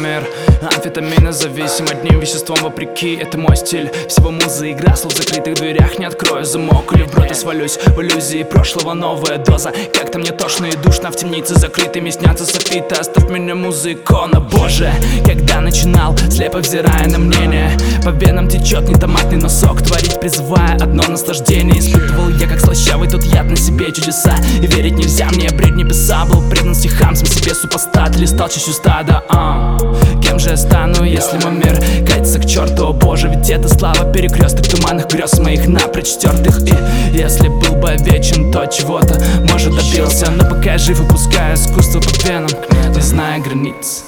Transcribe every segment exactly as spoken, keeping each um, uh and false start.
мир. Амфетамины зависим одним веществом вопреки. Это мой стиль, всего музы, игра слов в закрытых дверях. Не открою замок или вброд и свалюсь в иллюзии прошлого. Новая доза, как-то мне тошно и душно. В темнице закрытыми снятся софиты. Оставь меня, музыкона, боже. Когда начинал, слепо взирая на мнение, по венам течет не томатный носок. Творить призывая одно наслаждение. Испытывал я, как слащавый тот яд, на себе чудеса. И верить нельзя, мне бред не писал. Был предан стихам, сам себе супостат. Листал чащу стада, а кем же я стану, если мой мир катится к черту, о боже. Ведь это слава перекресток туманных грез моих напрочь стертых. И если был бы вечен, то чего-то, может, добился. Но пока я жив, выпускаю искусство по венам, не зная границ.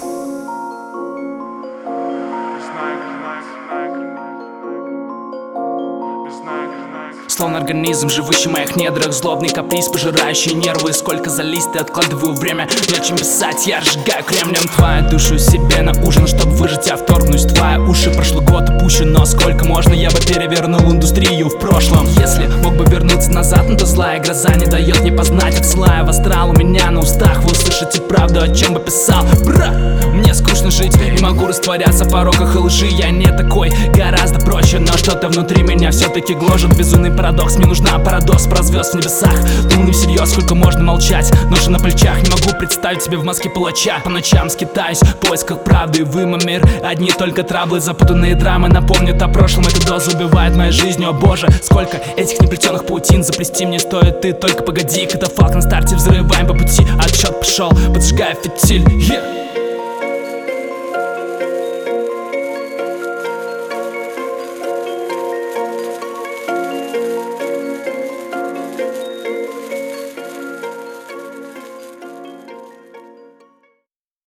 Словно организм, живущий в моих недрах. Злобный каприз, пожирающий нервы. Сколько за листы откладываю время, нечем писать, я разжигаю кремнем. Твою душу себе на ужин, чтоб выжить, я вторгнусь в твои уши. Прошлый год упущен, но сколько можно, я бы перевернул индустрию в прошлом. Если мог бы вернуться назад, но то злая гроза не дает мне познать. Отсылая в астрал, у меня на устах вы услышите правду, о чем бы писал. Бра! Мне скучно жить, не могу растворяться в пороках и лжи. Я не такой, гораздо проще, но что-то внутри меня все-таки гложет. Безумный парадокс, мне нужна парадокс про звезд в небесах. Думаю всерьез, сколько можно молчать, ноша на плечах. Не могу представить себе в маске палача. По ночам скитаюсь в поисках правды, и вы, мой мир, одни только траблы. Запутанные драмы напомнят о прошлом. Эта доза убивает мою жизнь, о боже. Сколько этих неплетенных паутин, заплести мне стоит, ты только погоди. Катафалк на старте, взрываем по пути, отсчет пошел, поджигая фитиль, yeah.